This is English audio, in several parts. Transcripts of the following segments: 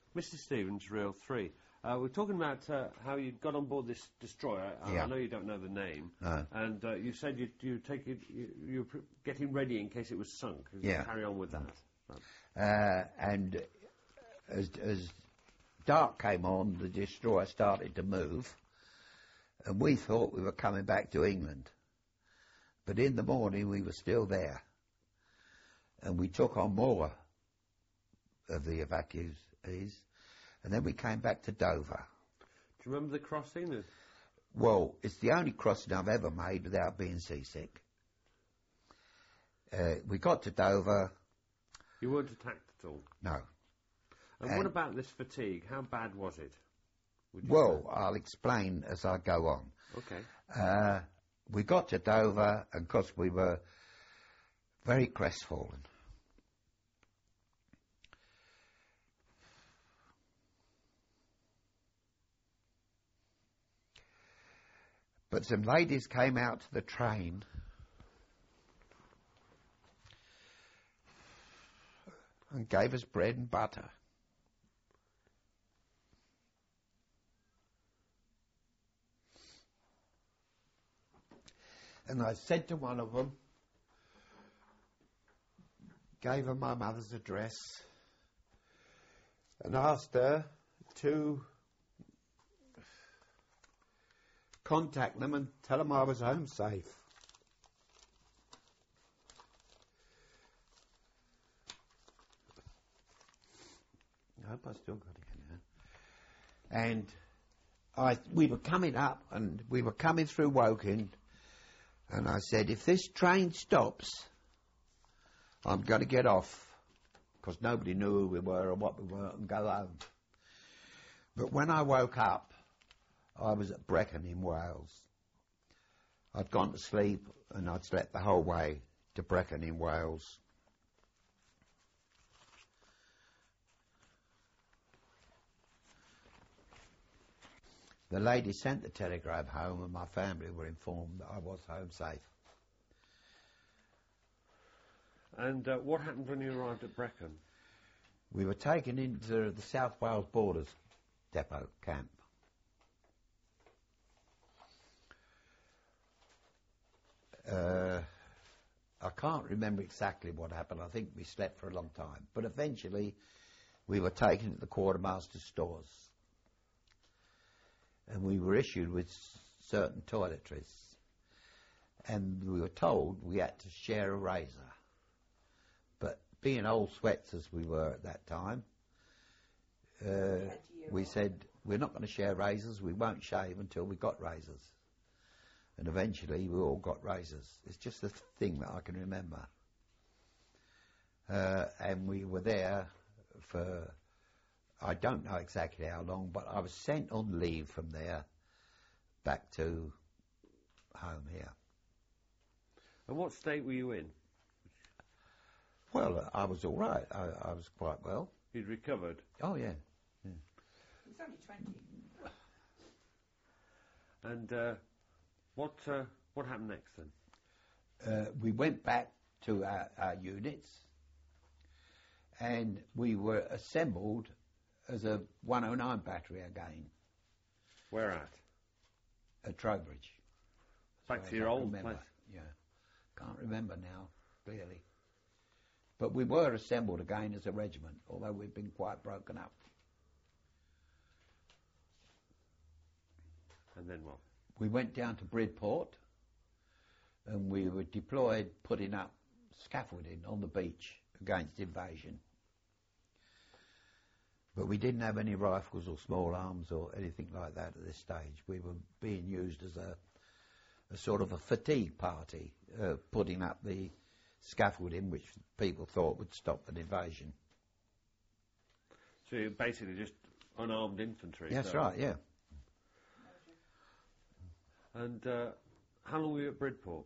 Mr. Stevens, Reel 3. We're talking about how you got on board this destroyer. Yeah. I know you don't know the name. No. And you said you were getting ready in case it was sunk. Yeah. Carry on with that. And as dark came on, the destroyer started to move, and we thought we were coming back to England. But in the morning we were still there, and we took on more of the evacuees, and then we came back to Dover. Do you remember the crossing? Well, it's the only crossing I've ever made without being seasick. We got to Dover. You weren't attacked at all? No. And what about this fatigue? How bad was it? Well, I'll explain as I go on. Okay. We got to Dover, and because we were very crestfallen. But some ladies came out to the train and gave us bread and butter. And I said to one of them, gave her my mother's address, and asked her to contact them and tell them I was home safe. I hope I still got it now. And we were coming up, and we were coming through Woking, and I said, if this train stops, I'm going to get off, because nobody knew who we were or what we were, and go home. But when I woke up, I was at Brecon in Wales. I'd gone to sleep, and I'd slept the whole way to Brecon in Wales. The lady sent the telegram home, and my family were informed that I was home safe. And what happened when you arrived at Brecon? We were taken into the South Wales Borders Depot camp. I can't remember exactly what happened. I think we slept for a long time. But eventually we were taken to the quartermaster's stores. And we were issued with certain toiletries. And we were told we had to share a razor. But being old sweats as we were at that time, we said, we're not going to share razors, we won't shave until we got razors. And eventually we all got razors. It's just a thing that I can remember. And we were there for, I don't know exactly how long, but I was sent on leave from there back to home here. And what state were you in? Well, I was all right. I was quite well. You'd recovered? Oh, yeah. He was only 20. And what happened next then? We went back to our units, and we were assembled as a 109 battery again. Where at? At Trowbridge. Back to your old place? Yeah. Can't remember now, clearly. But we were assembled again as a regiment, although we'd been quite broken up. And then what? We went down to Bridport, and we were deployed putting up scaffolding on the beach against invasion. But we didn't have any rifles or small arms or anything like that at this stage. We were being used as a sort of a fatigue party, putting up the scaffolding which people thought would stop an invasion. So you're basically just unarmed infantry? That's right, yeah. And how long were you at Bridport?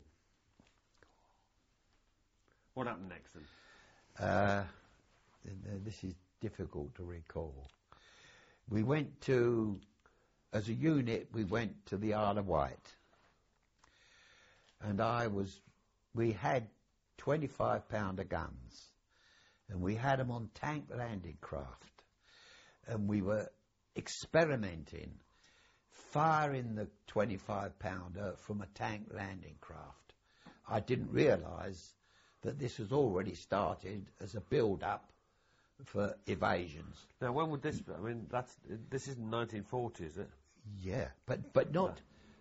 What happened next then? This is difficult to recall. We went to, as a unit, we went to the Isle of Wight. And we had 25-pounder guns. And we had them on tank landing craft. and we were experimenting, firing the 25-pounder from a tank landing craft. I didn't realise that this was already started as a build-up for evasions. Now, when would this be? I mean, this isn't 1940, is it? Yeah, but not,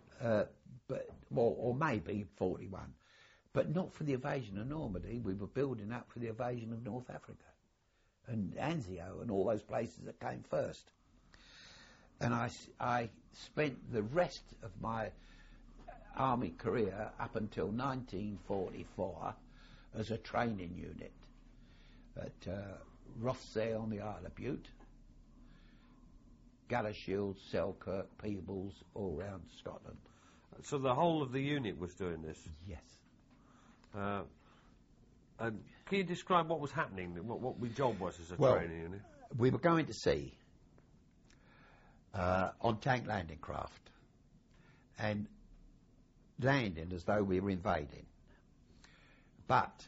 or maybe 41, but not for the invasion of Normandy. We were building up for the invasion of North Africa and Anzio and all those places that came first. And I spent the rest of my army career up until 1944 as a training unit at Rothesay on the Isle of Bute, Galashiels, Selkirk, Peebles, all round Scotland. So the whole of the unit was doing this? Yes. And can you describe what was happening, what my job was as a training unit? We were going to sea on tank landing craft and landing as though we were invading. But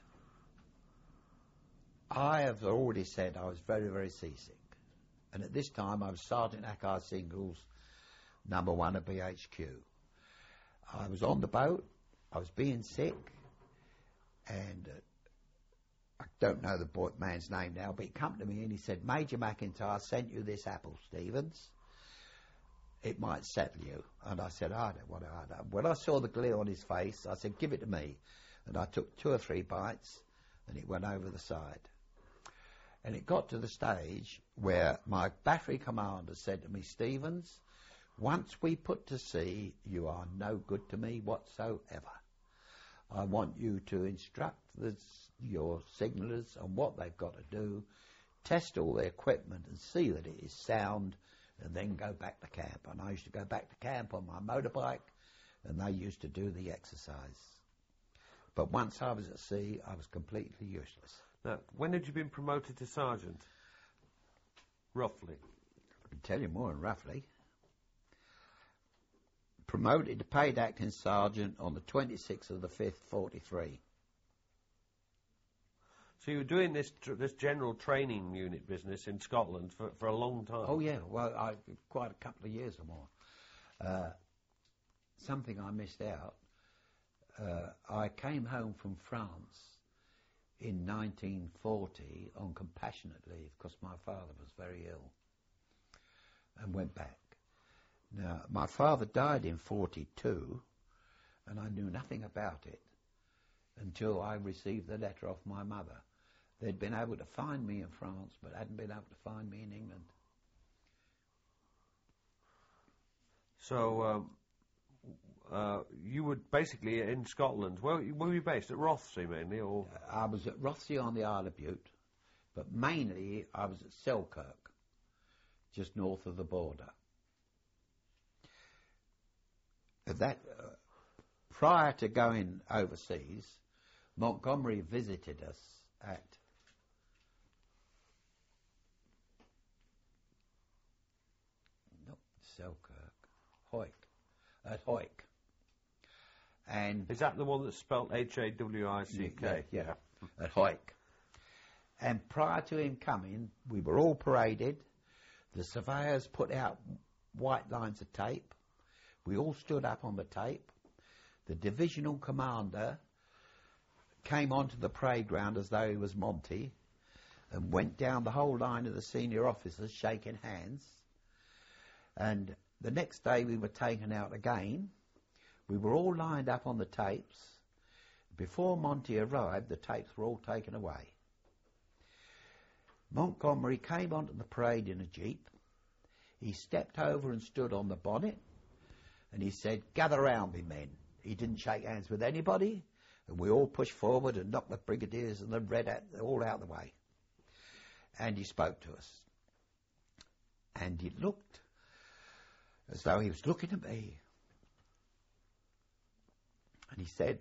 I have already said I was very, very seasick. And at this time I was Sergeant Akar Singles, number 1 at BHQ. I was on the boat, I was being sick, and I don't know the man's name now, but he came to me and he said, Major McIntyre sent you this apple, Stevens. It might settle you. And I said, I don't want to. When I saw the glare on his face, I said, give it to me. And I took 2 or 3 bites, and it went over the side. And it got to the stage where my battery commander said to me, Stevens, once we put to sea, you are no good to me whatsoever. I want you to instruct your signallers on what they've got to do, test all their equipment and see that it is sound, and then go back to camp. And I used to go back to camp on my motorbike, and they used to do the exercise. But once I was at sea, I was completely useless. Now, when had you been promoted to sergeant? Roughly. I can tell you more than roughly. Promoted to paid acting sergeant on the 26th of the 5th, 43. So you were doing this general training unit business in Scotland for a long time? Oh, yeah. Well, quite a couple of years or more. Something I missed out. I came home from France in 1940 on compassionate leave because my father was very ill, and went back. Now, my father died in 42, and I knew nothing about it until I received the letter off my mother. They'd been able to find me in France, but hadn't been able to find me in England. So, you were basically in Scotland. Where were you based? At Rothesay, mainly? Or? I was at Rothesay on the Isle of Bute, but mainly I was at Selkirk, just north of the border. Prior to going overseas, Montgomery visited us at Selkirk, at Hawick. And is that the one that's spelled Hawick? Yeah, at Hawick. And prior to him coming, we were all paraded. The surveyors put out white lines of tape. We all stood up on the tape. The divisional commander came onto the parade ground as though he was Monty and went down the whole line of the senior officers shaking hands. And the next day we were taken out again. We were all lined up on the tapes. Before Monty arrived, the tapes were all taken away. Montgomery came onto the parade in a jeep. He stepped over and stood on the bonnet, and he said, "Gather round me, men." He didn't shake hands with anybody, and we all pushed forward and knocked the brigadiers and the red all out of the way. And he spoke to us. And he looked as though he was looking at me. And he said,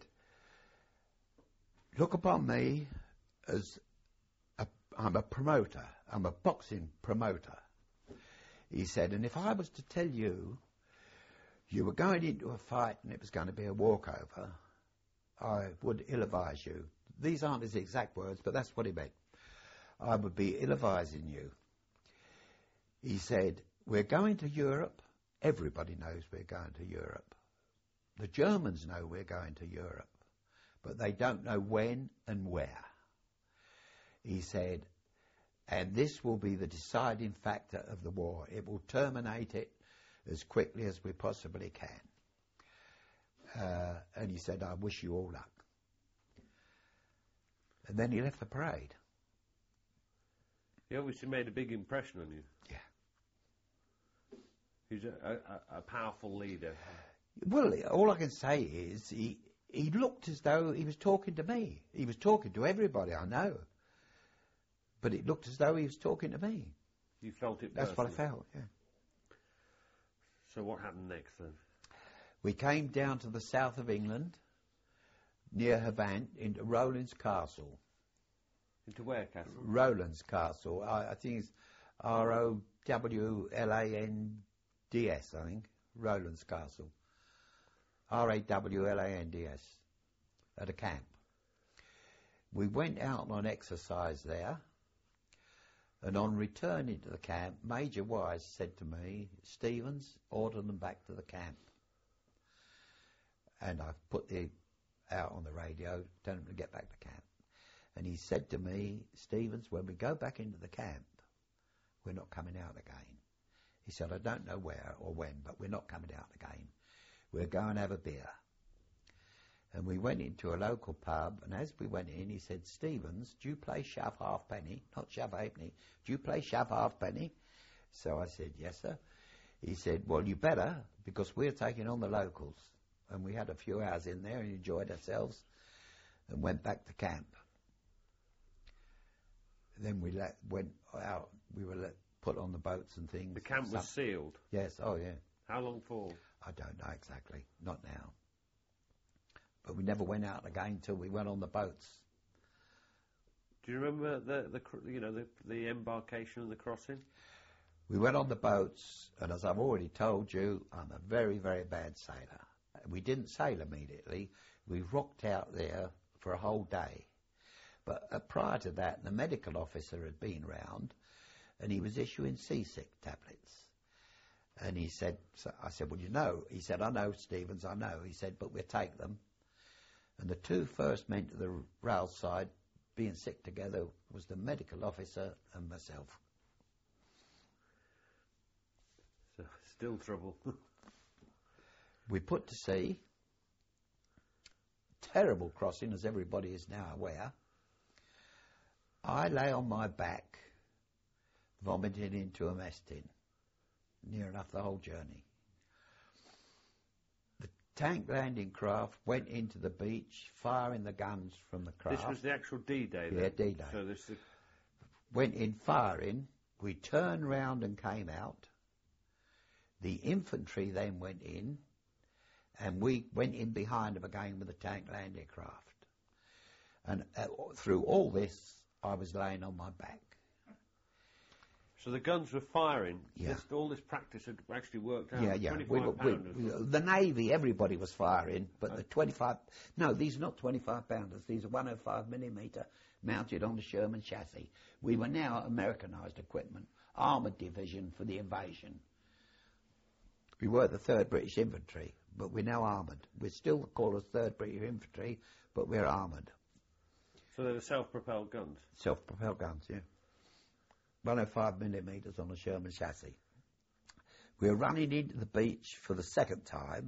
"Look upon me as I'm a promoter. I'm a boxing promoter." He said, "And if I was to tell you you were going into a fight and it was going to be a walkover, I would ill-advise you." These aren't his exact words, but that's what he meant. "I would be ill-advising you. He said, we're going to Europe. Everybody knows we're going to Europe. The Germans know we're going to Europe, but they don't know when and where. He said, and this will be the deciding factor of the war. It will terminate it as quickly as we possibly can. And he said, I wish you all luck. And then he left the parade. He obviously made a big impression on you. Yeah. He's a powerful leader. Well, all I can say is he looked as though he was talking to me. He was talking to everybody I know. But it looked as though he was talking to me. You felt it That's what I personally? felt, yeah. So what happened next then? We came down to the south of England, near Havant, into Rowlands Castle. Into where, Castle? Rowlands Castle. I think it's Rowlands, I think. Rowlands Castle. Rawlands, at a camp. We went out on exercise there, and on returning to the camp, Major Wise said to me, Stevens, order them back to the camp. And I put out on the radio, tell them to get back to camp. And he said to me, Stevens, when we go back into the camp, we're not coming out again. He said, I don't know where or when, but we're not coming out again. We'll go and have a beer. And we went into a local pub, and as we went in, he said, Stevens, do you play shove halfpenny? Not shove halfpenny. Do you play shove halfpenny? So I said, yes, sir. He said, well, you better, because we're taking on the locals. And we had a few hours in there and enjoyed ourselves and went back to camp. Then we went out. We were put on the boats and things. The camp was sealed? Yes, oh yeah. How long for? I don't know exactly. Not now. But we never went out again till we went on the boats. Do you remember the embarkation and the crossing? We went on the boats, and as I've already told you, I'm a very, very bad sailor. We didn't sail immediately. We rocked out there for a whole day. But prior to that, the medical officer had been round, and he was issuing seasick tablets. And he said, I said, well, you know. He said, I know, Stevens, I know. He said, but we'll take them. And the two first men to the rail side, being sick together, was the medical officer and myself. So, still trouble. We put to sea. Terrible crossing, as everybody is now aware. I lay on my back, vomiting into a mess tin. Near enough the whole journey. The tank landing craft went into the beach, firing the guns from the craft. This was the actual D-Day then? Yeah, D-Day. So this is... Went in firing. We turned round and came out. The infantry then went in, and we went in behind them again with the tank landing craft. And through all this, I was laying on my back. So the guns were firing. Yeah. All this practice had actually worked out. Yeah. 25-pounders. The Navy, everybody was firing, but the 25... No, these are not 25-pounders. These are 105mm mounted on the Sherman chassis. We were now Americanised equipment, armoured division for the invasion. We were the 3rd British Infantry, but we're now armoured. We're still called us 3rd British Infantry, but we're armoured. So they were self-propelled guns? Self-propelled guns, yeah. 105mm on a Sherman chassis. We were running into the beach for the second time,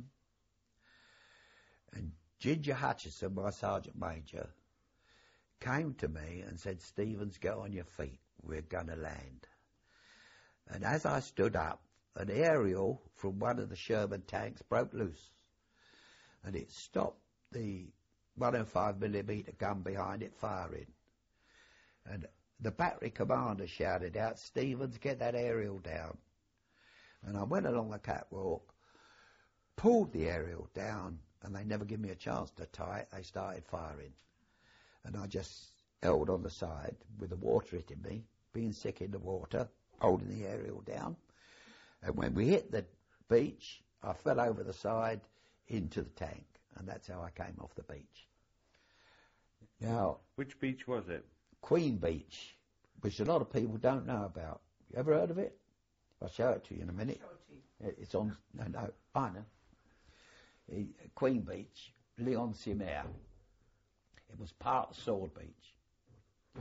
and Ginger Hutchison, my sergeant major, came to me and said, Stevens, get on your feet. We're going to land. And as I stood up, an aerial from one of the Sherman tanks broke loose, and it stopped the 105mm gun behind it firing. And the battery commander shouted out, Stevens, get that aerial down. And I went along the catwalk, pulled the aerial down, and they never gave me a chance to tie it. They started firing. And I just held on the side with the water hitting me, being sick in the water, holding the aerial down. And when we hit the beach, I fell over the side into the tank. And that's how I came off the beach. Now, which beach was it? Queen Beach, which a lot of people don't know about. You ever heard of it? I'll show it to you in a minute. Show it to you. It's on, no, I know. Queen Beach, Lyon-sur-Mer. It was part of Sword Beach.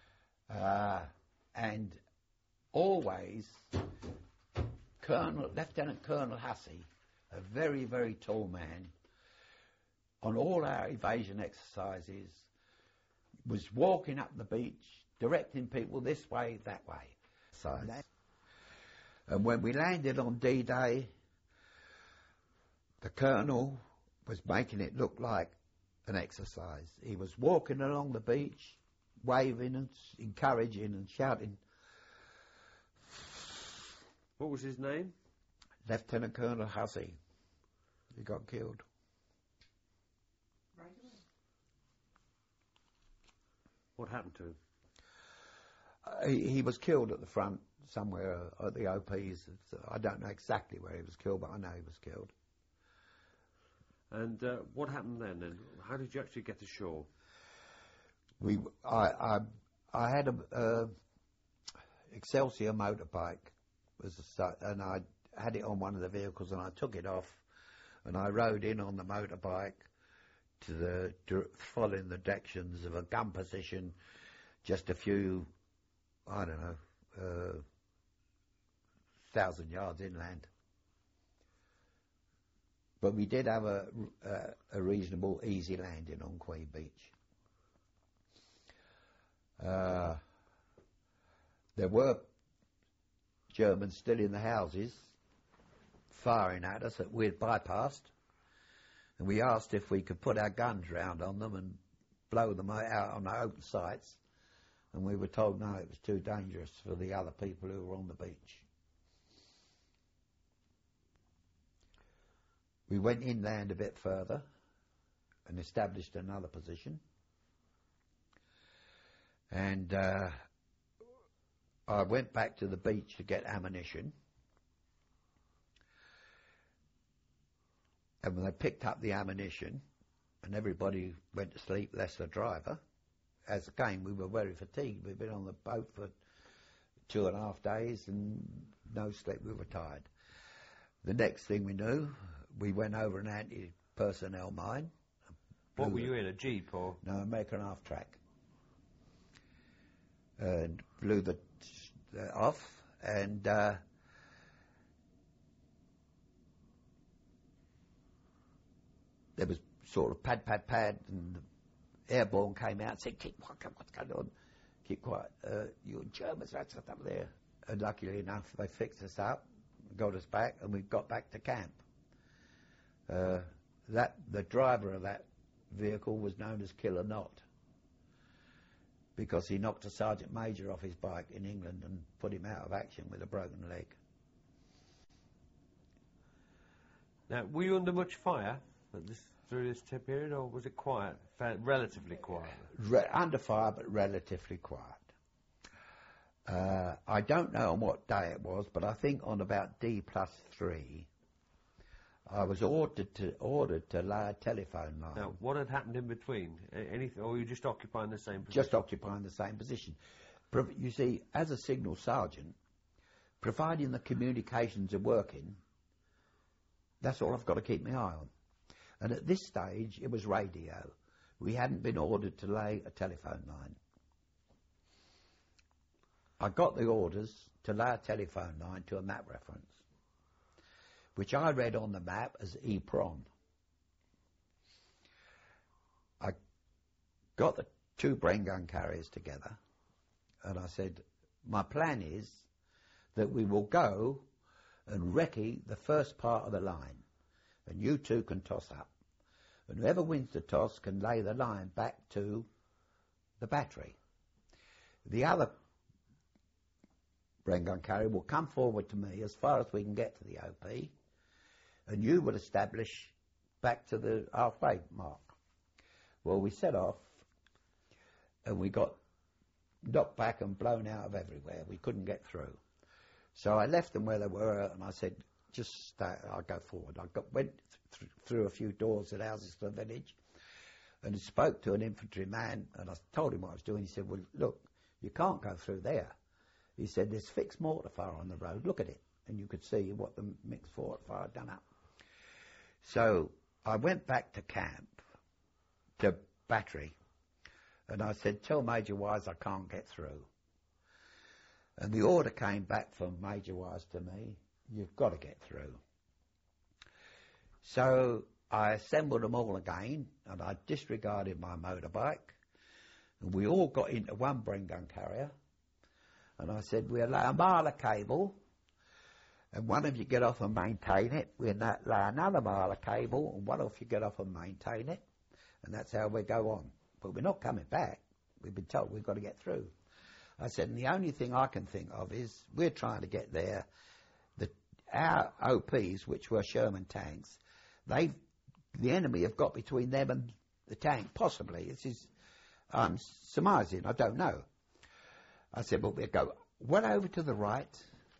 And always, Lieutenant Colonel Hussey, a very, very tall man, on all our evasion exercises, was walking up the beach, directing people this way, that way. And when we landed on D-Day, the Colonel was making it look like an exercise. He was walking along the beach, waving and encouraging and shouting. What was his name? Lieutenant Colonel Hussey. He got killed. Right away. What happened to him? He was killed at the front somewhere at the OPs. I don't know exactly where he was killed, but I know he was killed. And what happened then? How did you actually get ashore? I had a Excelsior motorbike, and I had it on one of the vehicles, and I took it off, and I rode in on the motorbike following the directions of a gun position, just a few, I don't know, 1,000 yards inland. But we did have a reasonable, easy landing on Queen Beach. There were Germans still in the houses, firing at us that we'd bypassed, and we asked if we could put our guns round on them and blow them out on the open sites, and we were told no, it was too dangerous for the other people who were on the beach. We went inland a bit further and established another position. And I went back to the beach to get ammunition. And when they picked up the ammunition, and everybody went to sleep, less the driver, as again we were very fatigued. We'd been on the boat for 2.5 days and no sleep, we were tired. The next thing we knew, we went over an anti-personnel mine. What were you in, a Jeep or? No, American half-track. And blew the off, and there was sort of pad, and the airborne came out and said, what's going on? Keep quiet. You Germans, that's up there. And luckily enough, they fixed us up, got us back, and we got back to camp. The driver of that vehicle was known as Killer Knott, because he knocked a sergeant major off his bike in England and put him out of action with a broken leg. Now, were you under much fire through this period, or was it quiet, relatively quiet? Under fire, but relatively quiet. I don't know on what day it was, but I think on about D+3, I was ordered to lay a telephone line. Now, what had happened in between? Anything, or were you just occupying the same position? Just occupying the same position. You see, as a signal sergeant, providing the communications are working, that's all I've got to keep my eye on. And at this stage, it was radio. We hadn't been ordered to lay a telephone line. I got the orders to lay a telephone line to a map reference, which I read on the map as Ypres. I got the 2 Bren gun carriers together, and I said, my plan is that we will go and recce the first part of the line, and you 2 can toss up. And whoever wins the toss can lay the line back to the battery. The other Bren gun carrier will come forward to me as far as we can get to the OP, and you would establish back to the halfway mark. Well, we set off, and we got knocked back and blown out of everywhere. We couldn't get through. So I left them where they were, and I said, just stay, I'll go forward. Went through a few doors at houses to the village, and spoke to an infantryman, and I told him what I was doing. He said, well, look, you can't go through there. He said, there's fixed mortar fire on the road, look at it. And you could see what the mixed mortar fire had done up. So I went back to camp, to battery, and I said, tell Major Wise I can't get through. And the order came back from Major Wise to me, you've got to get through. So I assembled them all again, and I disregarded my motorbike, and we all got into one Bren gun carrier, and I said, we'll lay a mile of cable, and one of you get off and maintain it. We'll lay another mile of cable, and one of you get off and maintain it, and that's how we go on. But we're not coming back. We've been told we've got to get through. I said, and the only thing I can think of is we're trying to get there. Our OPs, which were Sherman tanks, the enemy have got between them and the tank, possibly. This is, I'm surmising, I don't know. I said, well, we'll go well over to the right,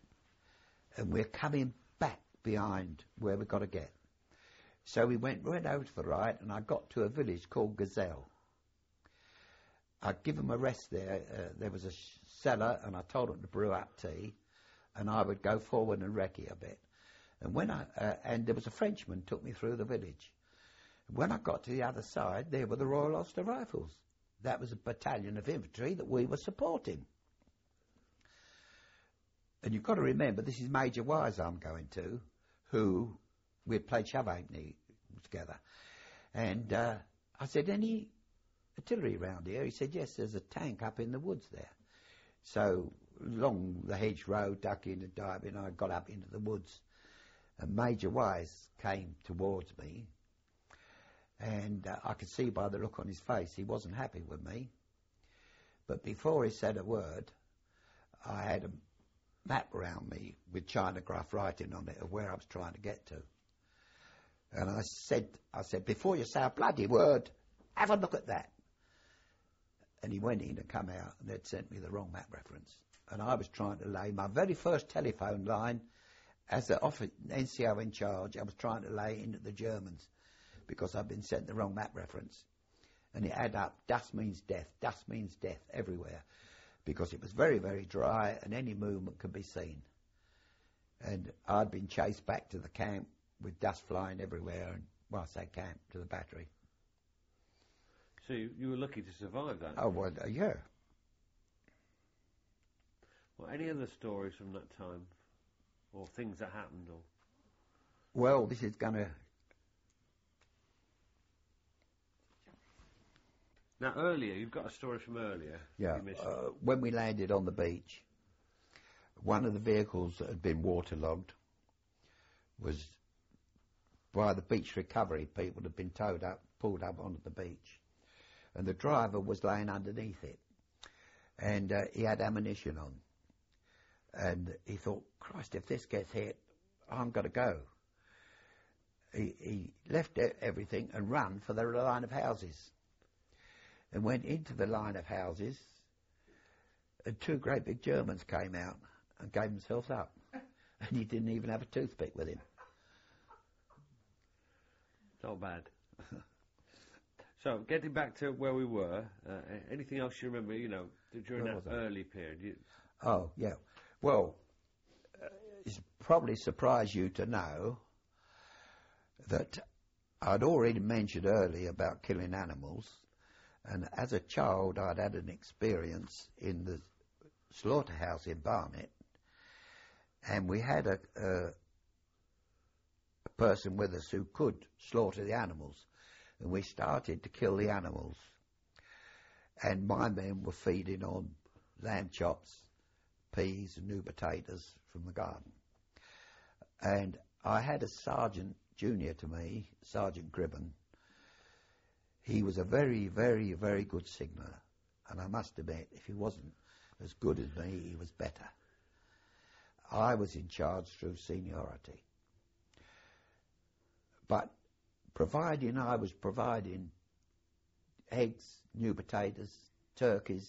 and we're coming back behind where we've got to get. So we went right over to the right, and I got to a village called Gazelle. I'd give them a rest there. There was a cellar, and I told them to brew up tea, and I would go forward and recce a bit. And and there was a Frenchman took me through the village. When I got to the other side, there were the Royal Ulster Rifles. That was a battalion of infantry that we were supporting. And you've got to remember, this is Major Wise I'm going to, who we'd played shove halfpenny together. And I said, any artillery round here? He said, yes, there's a tank up in the woods there. So along the hedge road, ducking and diving, I got up into the woods, and Major Wise came towards me, and I could see by the look on his face he wasn't happy with me. But before he said a word, I had a map around me with Chinagraph writing on it of where I was trying to get to. And I said, before you say a bloody word, have a look at that. And he went in and come out, and they'd sent me the wrong map reference. And I was trying to lay my very first telephone line as the NCO in charge. I was trying to lay into the Germans because I'd been sent the wrong map reference. And it added up, dust means death everywhere, because it was very, very dry and any movement could be seen. And I'd been chased back to the camp with dust flying everywhere, and, well, I say camp, to the battery. So you were lucky to survive that? Oh, well, yeah. Well, any other stories from that time? Or things that happened? Or Well, this is going to... Now, earlier, you've got a story from earlier. Yeah, when we landed on the beach, one of the vehicles that had been waterlogged was by the beach recovery people had been pulled up onto the beach. And the driver was laying underneath it. And he had ammunition on. And he thought, Christ, if this gets hit, I'm going to go. He left everything and ran for the line of houses. And went into the line of houses, and two great big Germans came out and gave themselves up. And he didn't even have a toothpick with him. Not bad. So, getting back to where we were, anything else you remember, during that early period? Oh, yeah. Well, it's probably surprised you to know that I'd already mentioned earlier about killing animals. And as a child, I'd had an experience in the slaughterhouse in Barnet, and we had a person with us who could slaughter the animals, and we started to kill the animals. And my men were feeding on lamb chops, peas, and new potatoes from the garden. And I had a sergeant junior to me, Sergeant Gribben. He was a very, very, very good signaller. And I must admit, if he wasn't as good as me, he was better. I was in charge through seniority. But providing I was providing eggs, new potatoes, turkeys,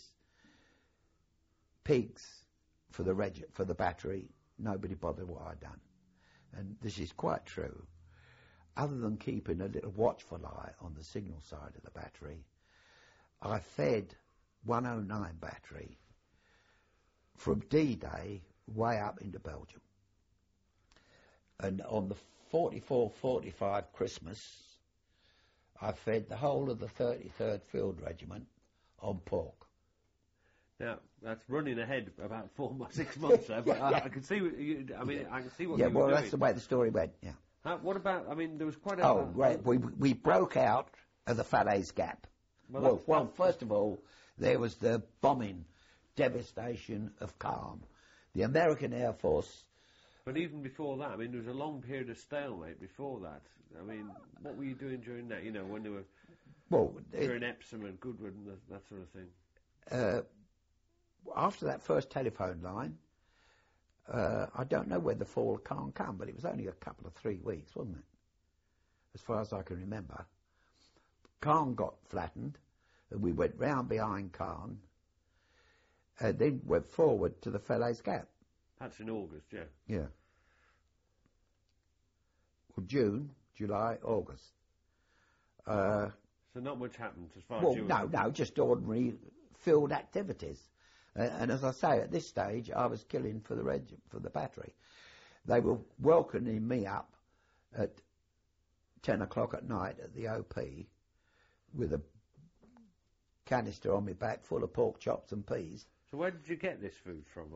pigs for the battery, nobody bothered what I'd done. And this is quite true. Other than keeping a little watchful eye on the signal side of the battery, I fed 109 battery from D-Day way up into Belgium. And on the 44-45 Christmas, I fed the whole of the 33rd Field Regiment on pork. Now, that's running ahead about 6 months there, but I can see what you, I mean, I can see what you were doing. Yeah, well, that's the way the story went, yeah. What about, I mean, there was quite a... Oh, right, we broke out of the Falaise Gap. Well, first of all, there was the bombing devastation of Caen. The American Air Force... But even before that, I mean, there was a long period of stalemate before that. I mean, what were you doing during that, you know, when they were... Well... During Epsom and Goodwood and that sort of thing? After that first telephone line, I don't know when the fall of Caen come, but it was only a couple of 3 weeks, wasn't it? As far as I can remember. Caen got flattened, and we went round behind Caen, and then went forward to the Falaise Gap. That's in August, yeah. Yeah. Well, June, July, August. So not much happened as far as you were... No, just ordinary field activities. And as I say, at this stage, I was killing for the battery. They were welcoming me up at 10 o'clock at night at the OP with a canister on my back full of pork chops and peas. So where did you get this food from?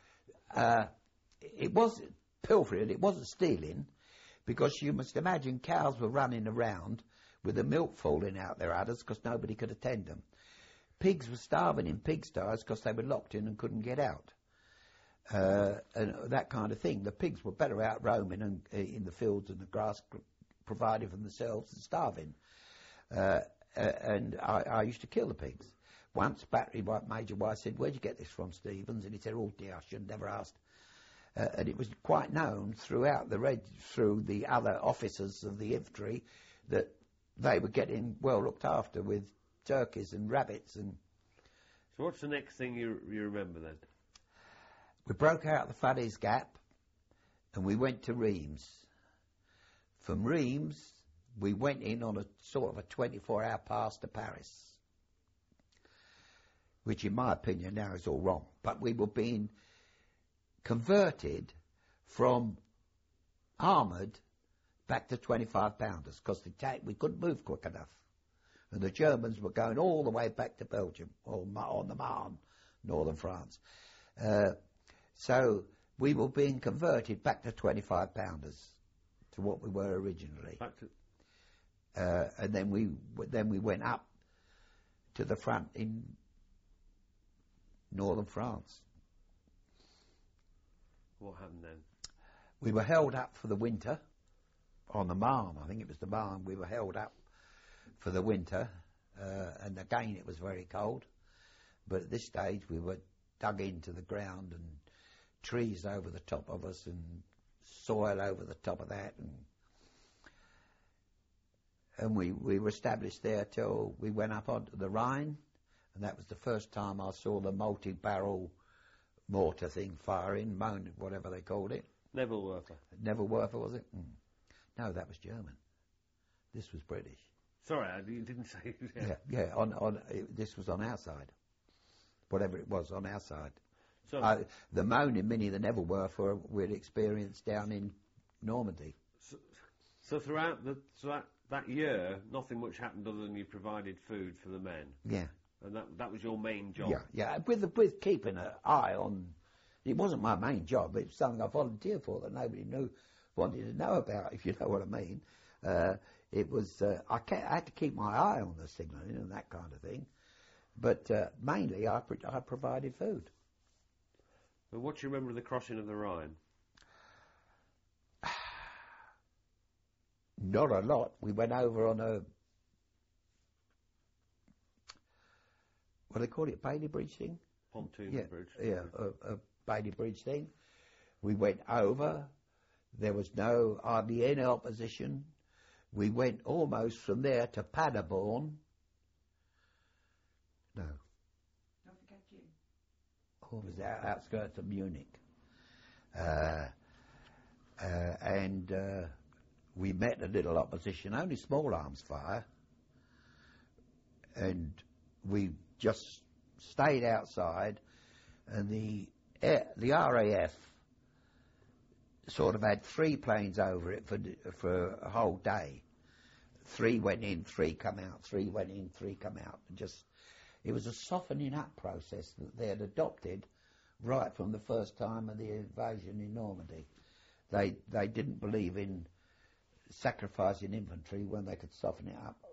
It was pilfering, it wasn't stealing, because you must imagine cows were running around with the milk falling out their udders because nobody could attend them. Pigs were starving in pigsties because they were locked in and couldn't get out. And that kind of thing. The pigs were better out roaming in the fields and the grass provided for themselves than starving. And I used to kill the pigs. Once Battery Major White said, "Where'd you get this from, Stevens?" And he said, "Oh dear, I should have never asked." And it was quite known throughout through the other officers of the infantry that they were getting well looked after with turkeys and rabbits. And so what's the next thing you remember then? We broke out the Falaise Gap and we went to Reims. From Reims, we went in on a sort of a 24-hour pass to Paris, which in my opinion now is all wrong. But we were being converted from armoured back to 25-pounders because we couldn't move quick enough. And the Germans were going all the way back to Belgium, or on the Marne, northern France. So we were being converted back to 25-pounders, to what we were originally. And then we went up to the front in northern France. What happened then? We were held up for the winter on the Marne. I think it was the Marne. We were held up for the winter, and again it was very cold. But at this stage we were dug into the ground and trees over the top of us and soil over the top of that, and we were established there till we went up onto the Rhine, and that was the first time I saw the multi-barrel mortar thing firing, whatever they called it. Nebelwerfer. Nebelwerfer, was it? No, that was German. This was British. Sorry, you didn't say. This was on our side. Whatever it was, on our side. So the Moaning Mini, the Nebelwerfer, we'd experienced down in Normandy. So throughout that year, nothing much happened other than you provided food for the men. Yeah. And that was your main job. Yeah. With keeping an eye on. It wasn't my main job. It was something I volunteered for that nobody wanted to know about, if you know what I mean. It was I had to keep my eye on the signalling and that kind of thing, but mainly I provided food. Well, what do you remember of the crossing of the Rhine? Not a lot. We went over on a, what do they call it, Bailey Bridge thing? Pontoon bridge. Yeah, a Bailey Bridge thing. We went over. There was hardly any opposition. We went almost from there to Paderborn. No. Don't forget you. Or was the outskirts of Munich. And we met a little opposition, only small arms fire. And we just stayed outside, and the the RAF sort of had 3 planes over it for a whole day. 3 went in, 3 come out, 3 went in, 3 come out. It was a softening up process that they had adopted right from the first time of the invasion in Normandy. They didn't believe in sacrificing infantry when they could soften it up.